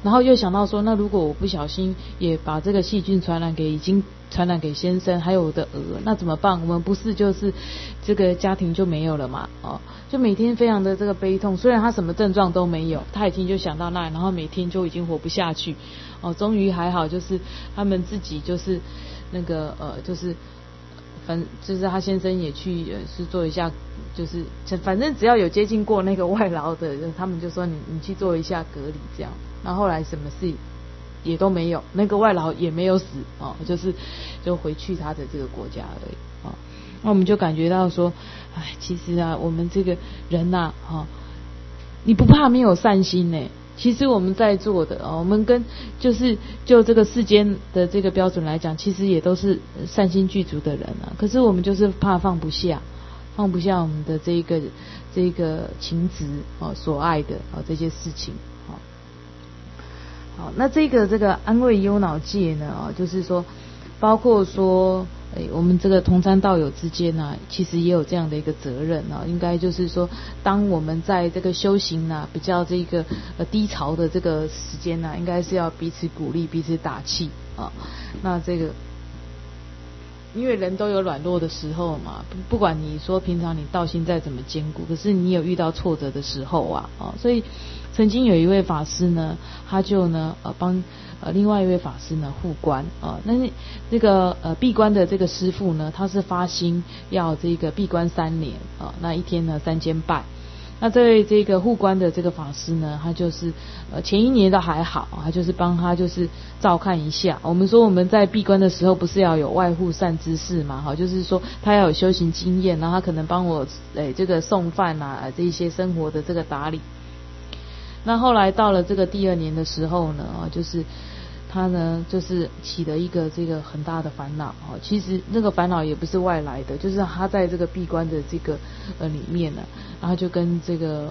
然后又想到说，那如果我不小心也把这个细菌已经传染给先生还有我的儿，那怎么办？我们不是就是这个家庭就没有了嘛？就每天非常的这个悲痛，虽然他什么症状都没有，他已经就想到那，然后每天就已经活不下去。终于还好，就是他们自己就是那个就是就是他先生也去是做一下，就是反正只要有接近过那个外劳的，他们就说你去做一下隔离这样。那后来什么事也都没有，那个外劳也没有死就回去他的这个国家而已那我们就感觉到说，其实啊，我们这个人呐你不怕没有善心呢？其实我们在座的我们就这个世间的这个标准来讲，其实也都是善心具足的人可是我们就是怕放不下我们的这个情执所爱的这些事情好，那这个安慰忧恼戒呢就是说，包括说我们这个同参道友之间其实也有这样的一个责任应该就是说，当我们在这个修行比较这个低潮的这个时间应该是要彼此鼓励、彼此打气那这个因为人都有软弱的时候嘛，不管你说平常你道心再怎么坚固，可是你有遇到挫折的时候所以曾经有一位法师呢，他就呢帮另外一位法师呢护关那个闭关的这个师父呢，他是发心要这个闭关3年那一天呢3间拜。那对这个护关的这个法师呢，他就是前1年都还好，他就是帮他就是照看一下。我们说我们在闭关的时候不是要有外护善知识嘛就是说他要有修行经验，然后他可能帮我这个送饭这一些生活的这个打理。那后来到了这个第2年的时候呢就是他呢就是起了一个这个很大的烦恼其实那个烦恼也不是外来的，就是他在这个闭关的这个里面呢，然后就跟这个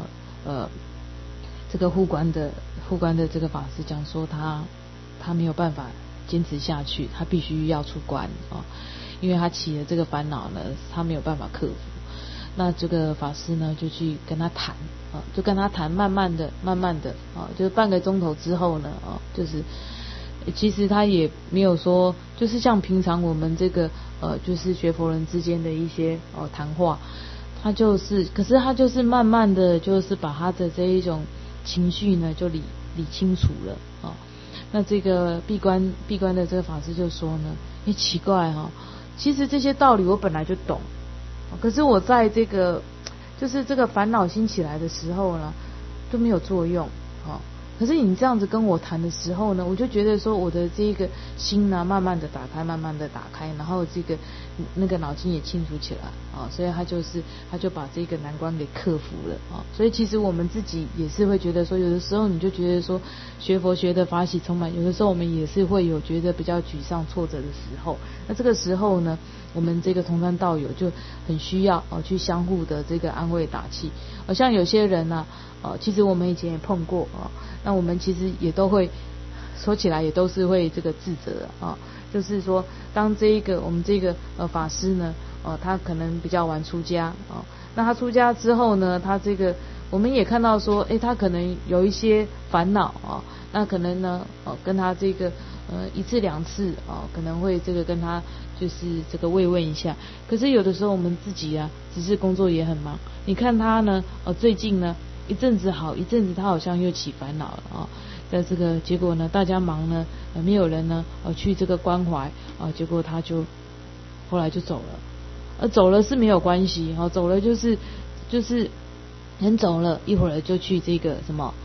护关的这个法师讲说，他没有办法坚持下去，他必须要出关因为他起了这个烦恼呢，他没有办法克服。那这个法师呢就去跟他谈就跟他谈，慢慢的就是半个钟头之后呢就是其实他也没有说，就是像平常我们这个就是学佛人之间的一些谈话，可是他就是慢慢的就是把他的这一种情绪呢就理清楚了那这个闭关的这个法师就说呢，奇怪其实这些道理我本来就懂，可是我在这个就是这个烦恼心起来的时候呢都没有作用可是你这样子跟我谈的时候呢，我就觉得说我的这个心呢慢慢的打开，然后那个脑筋也清楚起来所以他就把这个难关给克服了所以其实我们自己也是会觉得说，有的时候你就觉得说学佛学的法喜充满，有的时候我们也是会有觉得比较沮丧挫折的时候，那这个时候呢，我们这个同参道友就很需要去相互的这个安慰打气像有些人其实我们以前也碰过那我们其实也都会说起来也都是会这个自责就是说当我们这个法师呢他可能比较晚出家那他出家之后呢，他这个我们也看到说他可能有一些烦恼那可能呢跟他这个1次2次可能会这个跟他就是这个慰问一下，可是有的时候我们自己只是工作也很忙，你看他呢最近呢一阵子好，一阵子他好像又起烦恼了在这个结果呢，大家忙呢没有人呢去这个关怀结果他就后来就走了走了是没有关系走了就是人走了一会儿就去这个什么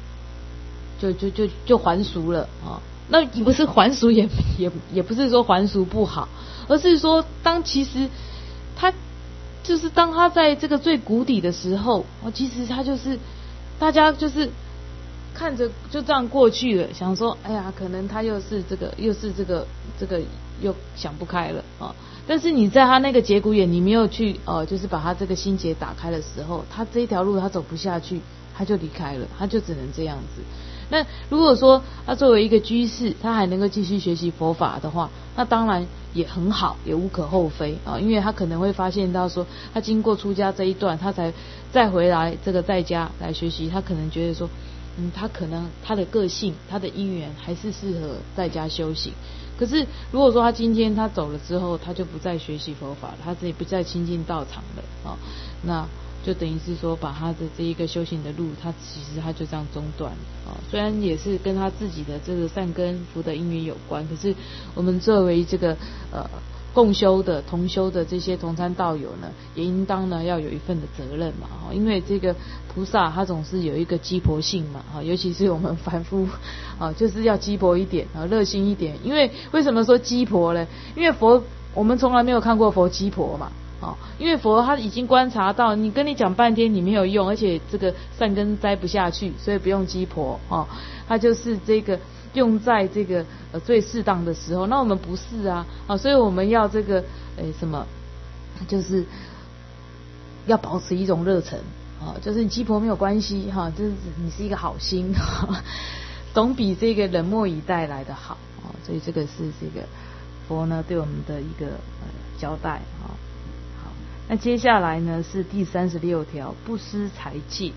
就还俗了那也不是还俗也不是说还俗不好，而是说其实他就是当他在这个最谷底的时候其实他就是大家就是看着就这样过去了，想说哎呀可能他又是这个又想不开了但是你在他那个节骨眼你没有去就是把他这个心结打开的时候，他这一条路他走不下去，他就离开了，他就只能这样子。那如果说他作为一个居士，他还能够继续学习佛法的话，那当然也很好，也无可厚非因为他可能会发现到说，他经过出家这一段，他才再回来这个在家来学习，他可能觉得说他可能他的个性他的因缘还是适合在家修行。可是如果说他今天他走了之后，他就不再学习佛法了，他自己不再亲近道场了那就等于是说把他的这一个修行的路，他其实他就这样中断了虽然也是跟他自己的这个善根福德因缘有关，可是我们作为这个共修的同修的这些同参道友呢，也应当呢要有一份的责任嘛因为这个菩萨他总是有一个鸡婆性嘛尤其是我们凡夫就是要鸡婆一点热心一点。因为为什么说鸡婆呢？因为佛我们从来没有看过佛鸡婆嘛因为佛他已经观察到你跟你讲半天你没有用，而且这个善根栽不下去，所以不用鸡婆他就是这个用在这个最适当的时候。那我们不是所以我们要这个就是要保持一种热忱就是你鸡婆没有关系就是你是一个好心总比这个冷漠以待来的好所以这个是这个佛呢对我们的一个交代好，那接下来呢是第36条，不施财戒。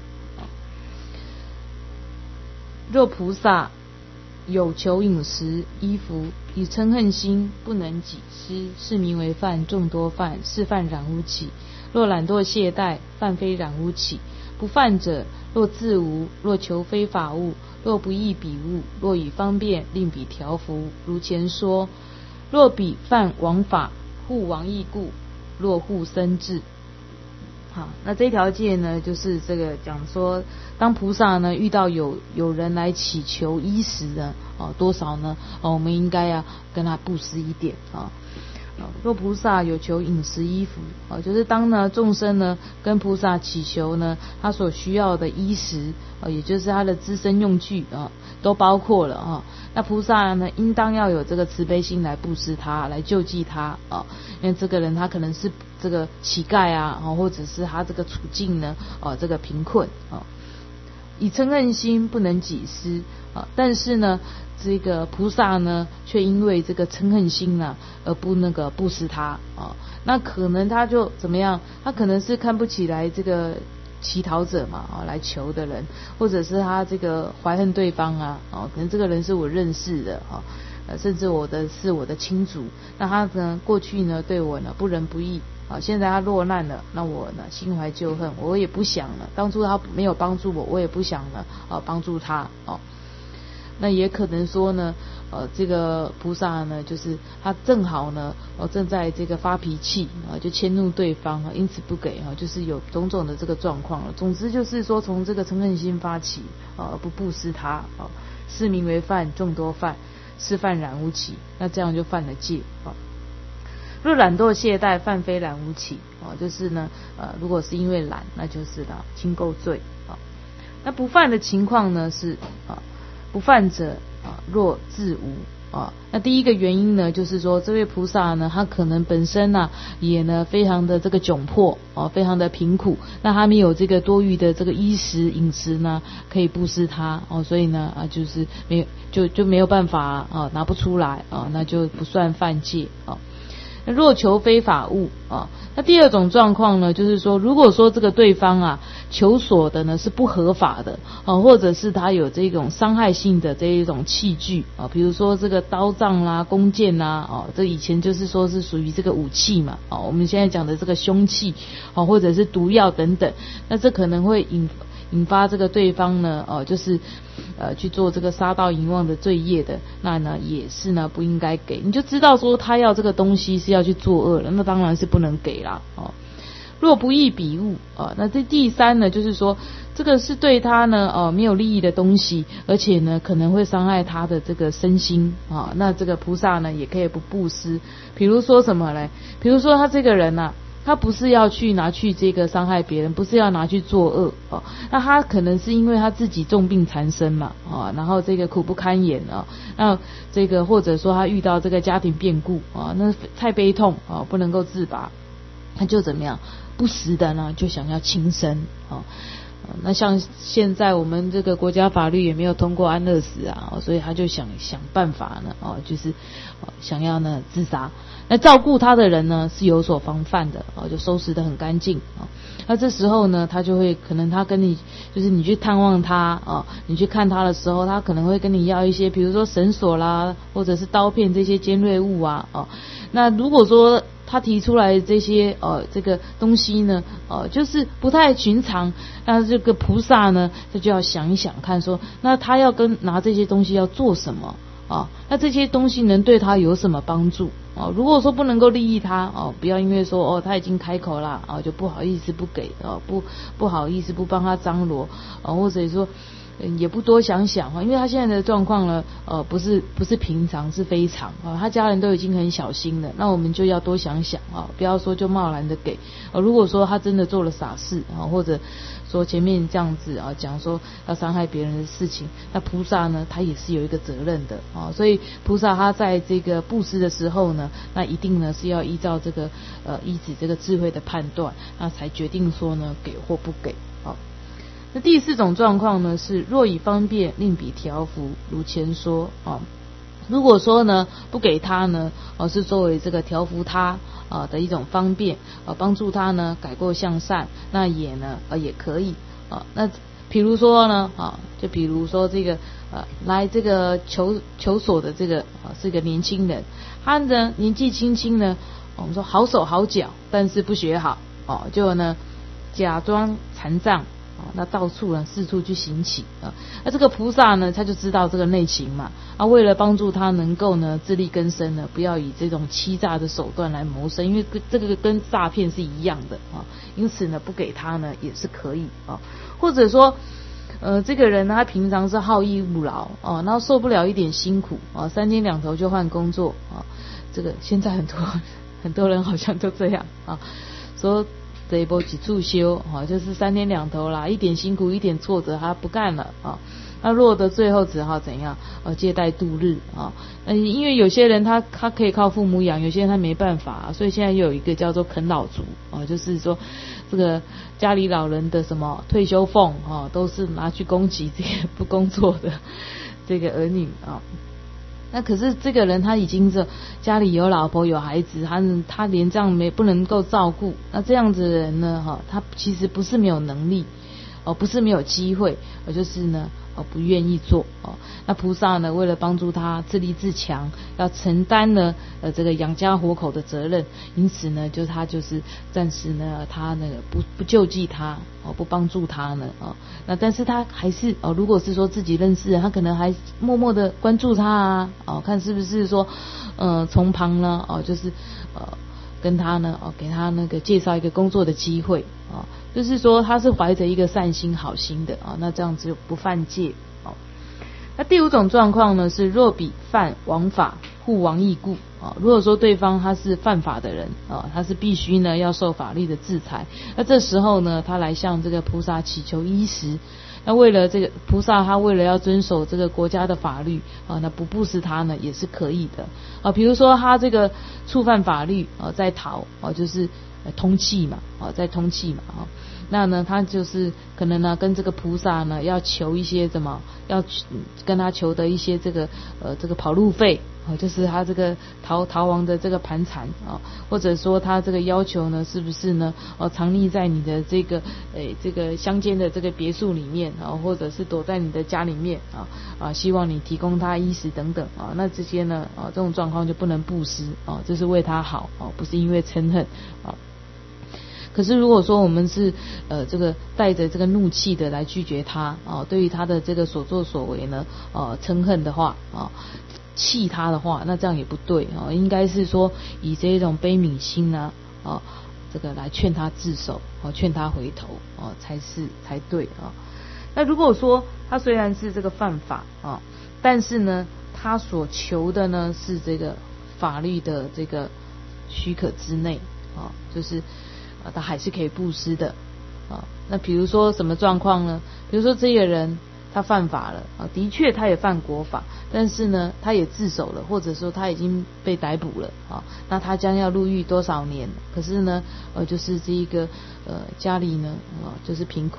若菩萨有求饮食衣服，以嗔恨心不能己施，是名为犯众多犯，是犯染污起。若懒惰懈怠，犯非染污起。不犯者，若自无，若求非法物，若不异彼物，若以方便令彼调伏。如前说，若彼犯王法，护王义故，若护僧制。好，那这条戒呢，就是这个讲说，当菩萨呢遇到有人来祈求衣食呢，多少呢？我们应该要跟他布施一点若菩萨有求饮食衣服就是当呢众生呢跟菩萨祈求呢，他所需要的衣食也就是他的资身用具都包括了那菩萨呢应当要有这个慈悲心来布施他，来救济他因为这个人他可能是这个乞丐或者是他这个处境呢这个贫困以嗔恨心不能己施但是呢这个菩萨呢却因为这个嗔恨心呢而不布施他那可能他就怎么样？他可能是看不起来这个乞讨者嘛来求的人，或者是他这个怀恨对方可能这个人是我认识的甚至是我的亲族，那他呢过去呢对我呢不仁不义现在他落难了，那我呢心怀旧恨，我也不想了，当初他没有帮助我也不想了帮助他那也可能说呢这个菩萨呢就是他正好呢正在这个发脾气就迁怒对方因此不给就是有种种的这个状况了。总之就是说从这个嗔恨心发起不布施他是名为犯众多犯，是犯染污起，那这样就犯了戒若懒惰懈怠，犯非染污起就是呢如果是因为懒，那就是轻垢罪那不犯的情况呢是不犯者若自无那第一个原因呢就是说这位菩萨呢他可能本身也呢非常的这个窘迫非常的贫苦，那他没有这个多余的这个衣食饮食呢可以布施他所以呢就是就没有办法拿不出来那就不算犯戒那若求非法物那第二种状况呢就是说，如果说这个对方求索的呢是不合法的或者是他有这种伤害性的这一种器具比如说这个刀杖啦、弓箭啦这以前就是说是属于这个武器嘛我们现在讲的这个凶器或者是毒药等等，那这可能会引发这个对方呢就是去做这个杀盗淫妄的罪业的，那呢也是呢不应该给。你就知道说他要这个东西是要去作恶了，那当然是不能给啦若不异彼物那这第三呢就是说这个是对他呢没有利益的东西，而且呢可能会伤害他的这个身心那这个菩萨呢也可以不布施。比如说什么呢？比如说他这个人他不是要去拿去这个伤害别人，不是要拿去作恶那他可能是因为他自己重病缠身嘛然后这个苦不堪言那这个或者说他遇到这个家庭变故那太悲痛不能够自拔，他就怎么样不时的呢就想要轻生那像现在我们这个国家法律也没有通过安乐死啊，所以他就想办法呢，就是想要呢自杀。那照顾他的人呢是有所防范的，就收拾得很干净啊。那这时候呢，他就会可能他跟你就是你去探望他你去看他的时候，他可能会跟你要一些，比如说绳索啦，或者是刀片这些尖锐物啊那如果说他提出来这些这个东西呢就是不太寻常，那这个菩萨呢他就要想一想看说，那他要拿这些东西要做什么那这些东西能对他有什么帮助如果说不能够利益他不要因为说他已经开口啦就不好意思不给不好意思不帮他张罗或者说也不多想想因为他现在的状况呢不是平常，是非常他家人都已经很小心了，那我们就要多想想不要说就贸然的给如果说他真的做了傻事或者说前面这样子讲说要伤害别人的事情，那菩萨呢他也是有一个责任的所以菩萨他在这个布施的时候呢，那一定呢是要依照这个依止这个智慧的判断，那才决定说呢给或不给那第四种状况呢是若以方便令彼调伏，如前说如果说呢不给他呢是作为这个调伏他的一种方便帮助他呢改过向善，那也可以那比如说呢就比如说这个来这个求索的这个是个年轻人，他呢年纪轻轻呢我们说好手好脚，但是不学好就呢假装残障那到处呢四处去行乞那这个菩萨呢他就知道这个内情嘛为了帮助他能够呢自力更生呢，不要以这种欺诈的手段来谋生，因为这个跟诈骗是一样的因此呢不给他呢也是可以或者说这个人呢他平常是好逸恶劳然后受不了一点辛苦3天2头就换工作这个现在很多人好像都这样说这一波几处修就是3天2头啦，一点辛苦一点挫折他不干了那落得最后只好怎样借贷度日因为有些人他可以靠父母养，有些人他没办法所以现在又有一个叫做啃老族就是说这个家里老人的什么退休俸都是拿去供给这些不工作的这个儿女那可是这个人他已经家里有老婆有孩子，他连这样不能够照顾，那这样子的人呢他其实不是没有能力不是没有机会就是呢不愿意做那菩萨呢为了帮助他自立自强，要承担呢这个养家活口的责任，因此呢他就是暂时呢他那个不救济他不帮助他呢那但是他还是如果是说自己认识的，他可能还默默的关注他看是不是说从旁呢就是跟他呢给他那个介绍一个工作的机会就是说他是怀着一个善心好心的那这样子就不犯戒那第5种状况呢是若彼犯王法护王义故如果说对方他是犯法的人他是必须呢要受法律的制裁，那这时候呢他来向这个菩萨祈求衣食，那为了这个菩萨他为了要遵守这个国家的法律那不布施他呢也是可以的比如说他这个触犯法律在逃就是通缉嘛在通缉嘛那呢他就是可能呢跟这个菩萨呢要求一些要跟他求的一些这个跑路费就是他这个逃亡的这个盘缠或者说他这个要求呢是不是呢藏匿在你的这个乡间的这个别墅里面或者是躲在你的家里面希望你提供他衣食等等那这些呢这种状况就不能布施这是为他好不是因为嗔恨可是如果说我们是这个带着这个怒气的来拒绝他对于他的这个所作所为呢嗔恨的话气他的话，那这样也不对应该是说以这种悲悯心呢这个来劝他自首劝他回头才对那如果说他虽然是这个犯法但是呢他所求的呢是这个法律的这个许可之内就是他还是可以布施的那比如说什么状况呢？比如说这个人他犯法了的确他也犯国法，但是呢他也自首了，或者说他已经被逮捕了那他将要入狱多少年？可是呢就是这一个家里呢就是贫困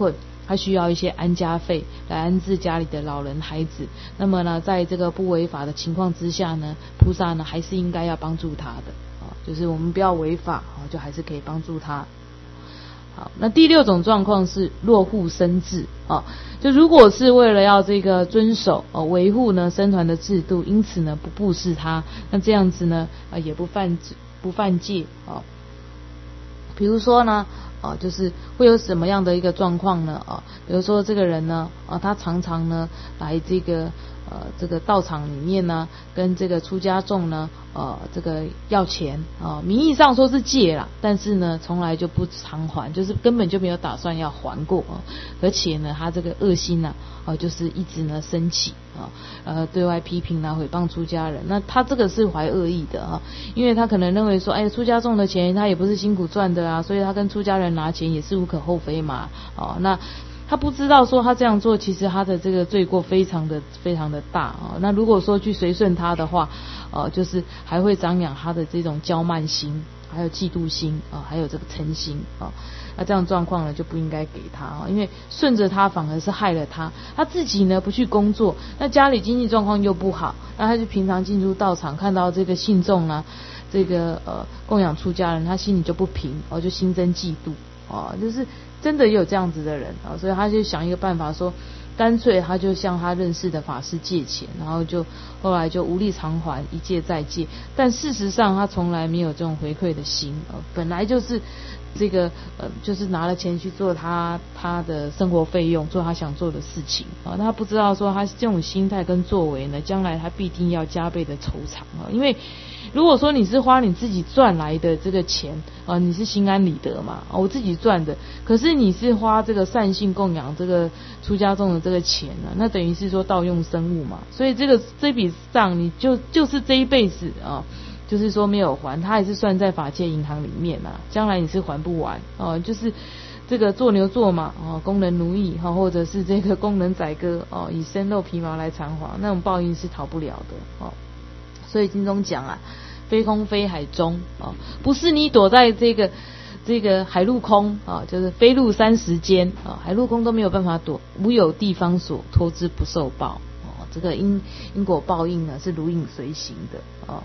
他需要一些安家费来安置家里的老人孩子。那么呢，在这个不违法的情况之下呢，菩萨呢还是应该要帮助他的就是我们不要违法就还是可以帮助他。好，那第6种状况是落户生制就如果是为了要这个遵守维护呢僧团的制度，因此呢不布施他，那这样子呢也不犯戒比如说呢就是会有什么样的一个状况呢比如说这个人呢他常常呢来这个道场里面呢跟这个出家众呢这个要钱名义上说是借啦，但是呢从来就不偿还，就是根本就没有打算要还过而且呢他这个恶心就是一直呢升起对外批评毁谤出家人。那他这个是怀恶意的因为他可能认为说出家众的钱他也不是辛苦赚的所以他跟出家人拿钱也是无可厚非嘛那他不知道说他这样做其实他的这个罪过非常的大那如果说去随顺他的话就是还会长养他的这种骄慢心，还有嫉妒心还有这个嗔心那这样状况呢就不应该给他因为顺着他反而是害了他自己呢不去工作，那家里经济状况又不好，那他就平常进入道场看到这个信众这个供养出家人，他心里就不平就心生嫉妒就是真的也有这样子的人所以他就想一个办法说，干脆他就向他认识的法师借钱，然后后来就无力偿还，一借再借，但事实上他从来没有这种回馈的心本来就是这个就是拿了钱去做他的生活费用，做他想做的事情他不知道说他这种心态跟作为呢，将来他必定要加倍的酬偿因为如果说你是花你自己赚来的这个钱你是心安理得嘛我自己赚的，可是你是花这个善信供养这个出家众的这个钱那等于是说盗用生物嘛，所以这笔账你就是这一辈子就是说没有还，他也是算在法界银行里面将来你是还不完就是这个做牛做马工人奴役或者是这个工人宰割以身肉皮毛来偿还，那种报应是逃不了的所以经中讲非空非海中不是你躲在这个海陆空就是飞入30间海陆空都没有办法躲，无有地方所托之不受报这个因果报应呢是如影随形的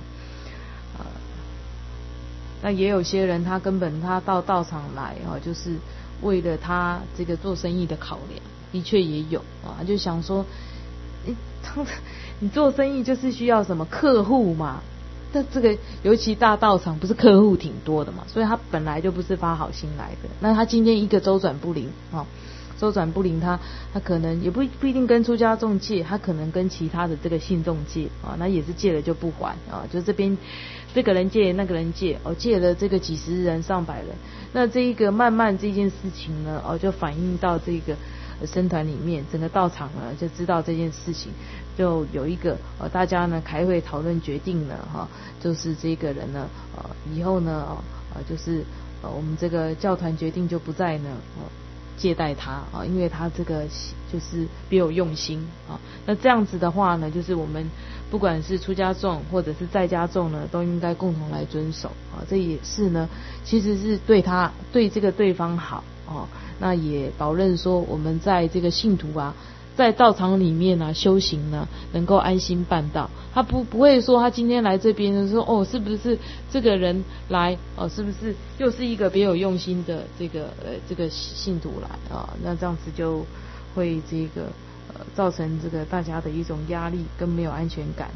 那也有些人他根本他到道场来就是为了他这个做生意的考量，的确也有他就想说你做生意就是需要什么客户嘛，但这个尤其大道场不是客户挺多的嘛，所以他本来就不是发好心来的，那他今天一个周转不灵他可能也不一定跟出家众借，他可能跟其他的这个信众借那也是借了就不还就这边这个人借那个人借借了这个几十人上百人，那这一个慢慢这件事情呢就反映到这个僧团里面，整个道场呢就知道这件事情，就有一个大家呢开会讨论决定呢就是这个人呢以后呢就是我们这个教团决定就不再呢借贷他因为他这个就是别有用心那这样子的话呢，就是我们不管是出家众或者是在家众呢，都应该共同来遵守这也是呢其实是对这个对方好那也保证说我们在这个信徒在道场里面修行呢能够安心办道，他不会说他今天来这边说是不是这个人来是不是又是一个别有用心的这个信徒来那这样子就会这个造成这个大家的一种压力跟没有安全感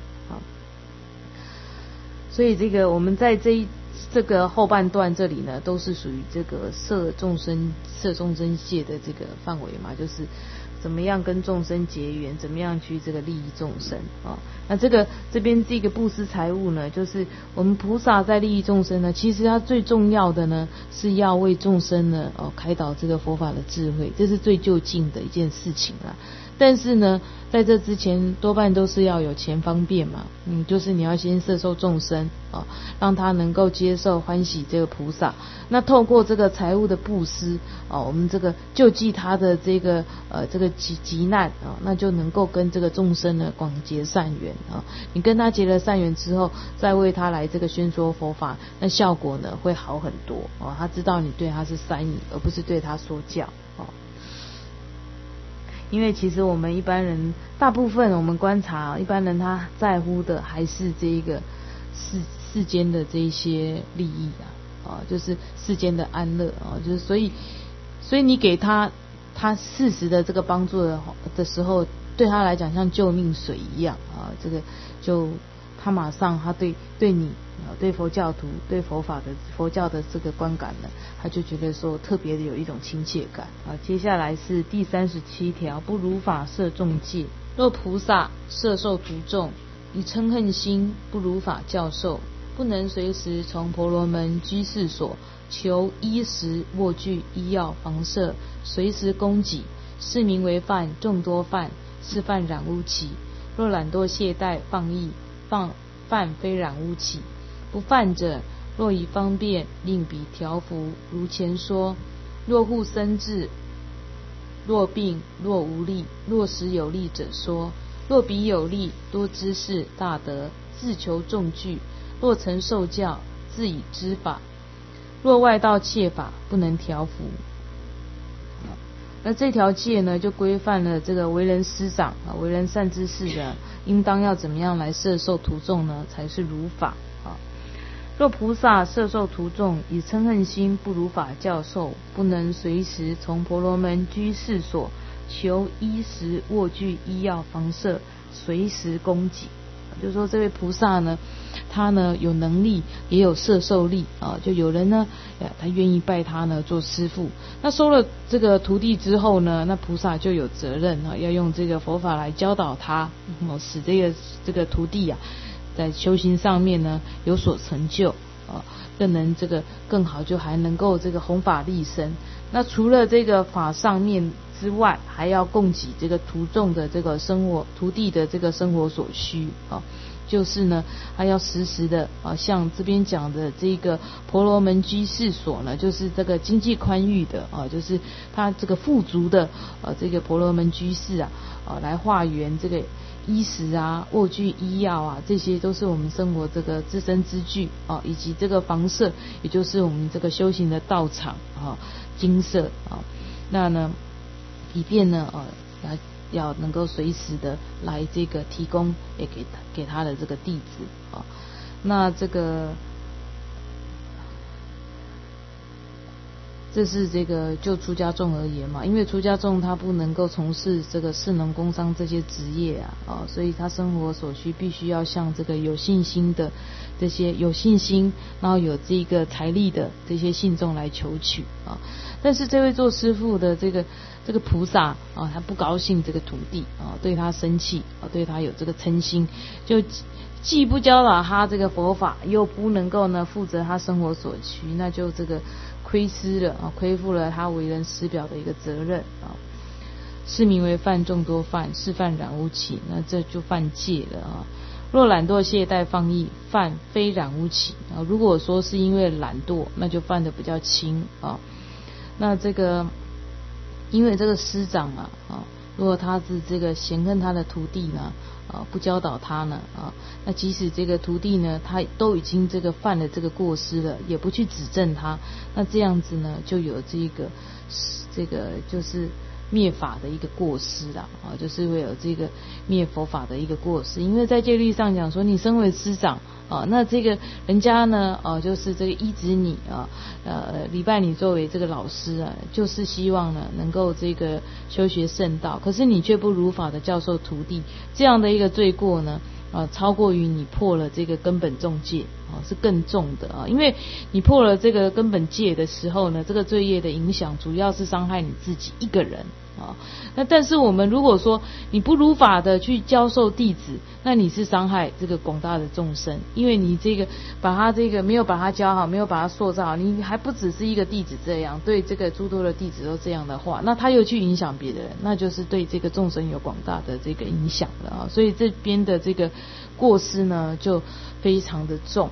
所以这个我们在这个后半段这里呢，都是属于这个摄众生界的这个范围嘛，就是怎么样跟众生结缘，怎么样去这个利益众生那这边这个布施财物呢，就是我们菩萨在利益众生呢，其实它最重要的呢是要为众生呢开导这个佛法的智慧，这是最就近的一件事情啦。但是呢在这之前多半都是要有钱方便嘛就是你要先摄受众生让他能够接受欢喜这个菩萨，那透过这个财物的布施我们这个救济他的这个急难那就能够跟这个众生呢广结善缘你跟他结了善缘之后，再为他来这个宣说佛法，那效果呢会好很多他知道你对他是善意，而不是对他说教因为其实我们一般人大部分我们观察一般人他在乎的还是这一个世间的这一些利益就是世间的安乐就是所以你给他适时的这个帮助的时候，对他来讲像救命水一样这个就他马上他对你对佛教徒对佛教的这个观感呢，他就觉得说特别的有一种亲切感接下来是第37条，不如法摄众戒。若菩萨摄受徒众，以嗔恨心不如法教授，不能随时从婆罗门居士所求衣食卧具医药房舍，随时供给，是名为犯，众多犯，是犯染污起。若懒惰懈怠放逸，犯非染污起。不犯者，若以方便令彼调伏，如前说。若护生智，若病，若无力，若时有力者说。若彼有力，多知识大德，自求众具。若曾受教，自以知法。若外道窃法，不能调伏。那这条戒呢，就规范了这个为人师长为人善知识的，应当要怎么样来摄受徒众呢，才是如法若菩萨摄受徒众，以嗔恨心不如法教授，不能随时从婆罗门居士所求衣食卧具医药房舍，随时供给。就是说这位菩萨呢，他呢有能力也有摄受力就有人呢他愿意拜他呢做师父。那收了这个徒弟之后呢，那菩萨就有责任要用这个佛法来教导他使这个徒弟在修行上面呢有所成就更能这个更好，就还能够这个弘法利生。那除了这个法上面之外，还要供给这个徒众的这个生活，徒弟的这个生活所需就是呢还要时时的像这边讲的这个婆罗门居士所呢，就是这个经济宽裕的就是他这个富足的这个婆罗门居士来化缘这个衣食卧具医药这些都是我们生活这个自身之具以及这个房舍，也就是我们这个修行的道场精舍那呢以便呢要能够随时的来这个提供也给他的这个弟子那这个这是这个就出家众而言嘛，因为出家众他不能够从事这个士农工商这些职业所以他生活所需必须要向这个有信心的这些有信心然后有这个财力的这些信众来求取但是这位做师父的这个菩萨他不高兴这个徒弟对他生气对他有这个嗔心，就既不教导他这个佛法，又不能够呢负责他生活所需，那就这个亏失了亏负了他为人师表的一个责任是名为犯，众多犯，是犯染污起。那这就犯戒了若懒惰懈怠放逸，犯非染污起如果说是因为懒惰，那就犯的比较轻那这个因为这个师长如果他是这个嫌恨他的徒弟呢不教导他呢那即使这个徒弟呢他都已经这个犯了这个过失了，也不去指正他，那这样子呢就有这个就是灭法的一个过失啦就是会有这个灭佛法的一个过失。因为在戒律上讲说，你身为师长那这个人家呢就是这个依止你礼拜你作为这个老师就是希望呢能够这个修学圣道，可是你却不如法的教授徒弟，这样的一个罪过呢超过于你破了这个根本重戒是更重的因为你破了这个根本戒的时候呢，这个罪业的影响主要是伤害你自己一个人那但是我们如果说你不如法的去教授弟子，那你是伤害这个广大的众生，因为你这个把他这个没有把他教好，没有把他塑造好，你还不只是一个弟子这样，对这个诸多的弟子都这样的话，那他又去影响别的人，那就是对这个众生有广大的这个影响了所以这边的这个过失呢就非常的重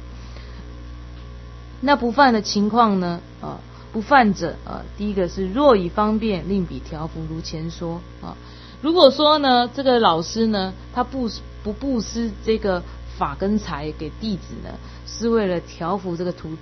那不犯的情况呢不犯者第一个是若以方便令彼调伏，如前说如果说呢这个老师呢他不布施这个法跟财给弟子呢，是为了调伏这个徒弟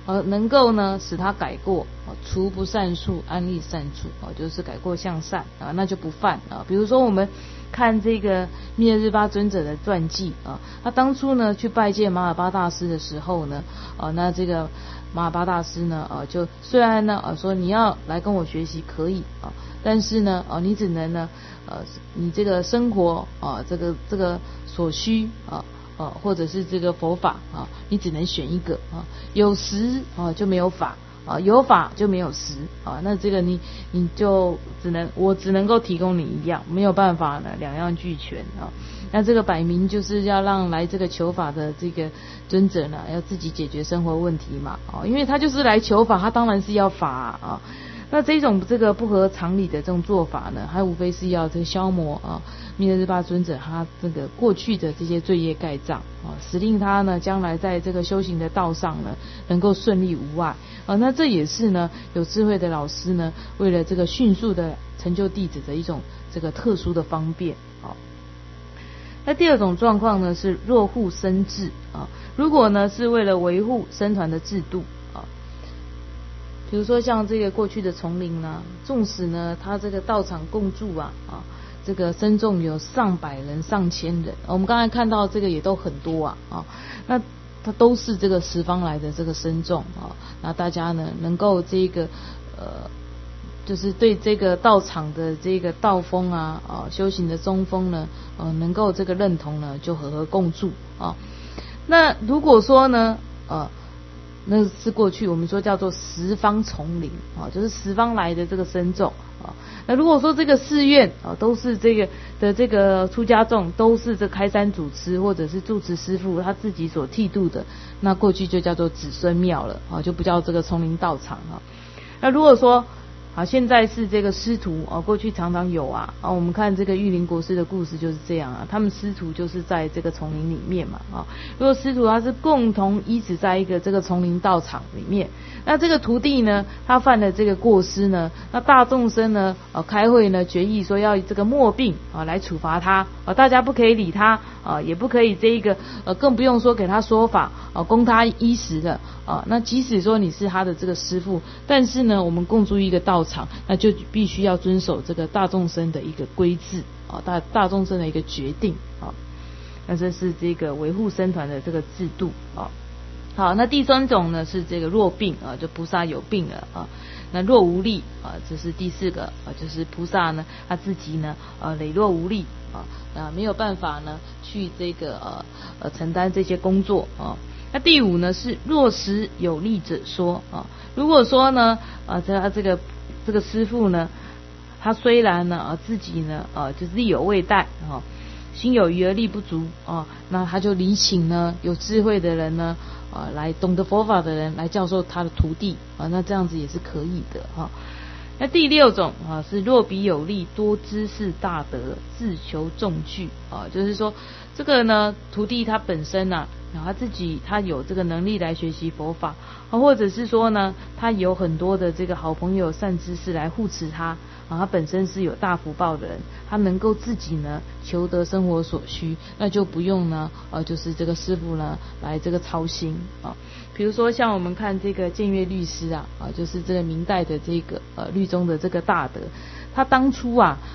能够呢使他改过，除不善处，安立善处，就是改过向善啊，那就不犯啊。比如说我们看这个密勒日巴尊者的传记啊，他当初呢去拜见马尔巴大师的时候呢，那这个马尔巴大师呢，就虽然呢说你要来跟我学习可以啊，但是呢你只能呢你这个生活这个所需或者是这个佛法你只能选一个有实就没有法有法就没有实那这个你就我只能够提供你一样，没有办法呢两样俱全那这个摆明就是要让来这个求法的这个尊者呢要自己解决生活问题嘛因为他就是来求法，他当然是要法那这种这个不合常理的这种做法呢，还无非是要这个消磨密勒日巴尊者他这个过去的这些罪业盖障使令他呢将来在这个修行的道上呢能够顺利无碍那这也是呢有智慧的老师呢为了这个迅速的成就弟子的一种这个特殊的方便那第二种状况呢是若护僧制如果呢是为了维护僧团的制度比如说像这个过去的丛林呢，纵使呢他这个道场共住这个僧众有上百人上千人，我们刚才看到这个也都很多那他都是这个十方来的这个僧众那大家呢能够这个就是对这个道场的这个道风修行的宗风呢能够这个认同呢，就和和共住那如果说呢那是过去我们说叫做十方丛林就是十方来的这个僧众那如果说这个寺院都是这个的这个出家众都是这开山主持或者是住持师父他自己所剃度的，那过去就叫做子孙庙了就不叫这个丛林道场那如果说现在是这个师徒过去常常有我们看这个玉林国师的故事就是这样他们师徒就是在这个丛林里面嘛如果师徒他是共同依止在一个这个丛林道场里面，那这个徒弟呢他犯了这个过失呢，那大众生呢开会呢决议说要这个默并来处罚他大家不可以理他也不可以这一个更不用说给他说法供他衣食的那即使说你是他的这个师父，但是呢我们共住一个道场，那就必须要遵守这个大众生的一个规制大众生的一个决定那这是这个维护僧团的这个制度好，那第三种呢是这个若病就菩萨有病了那若无力这是第四个就是菩萨呢他自己呢羸弱无力没有办法呢去这个承担这些工作那第五呢是若实有力者说如果说呢他这个师父呢他虽然呢自己呢就是力有未逮心有余而力不足那他就礼请呢有智慧的人呢来懂得佛法的人来教授他的徒弟那这样子也是可以的那第六种是若彼有力多知识大德自求众具就是说这个呢徒弟他本身他自己他有这个能力来学习佛法或者是说呢他有很多的这个好朋友善知识来护持他他本身是有大福报的人，他能够自己呢求得生活所需，那就不用呢就是这个师父呢来这个操心比如说像我们看这个建岳律师就是这个明代的这个律宗的这个大德，他当初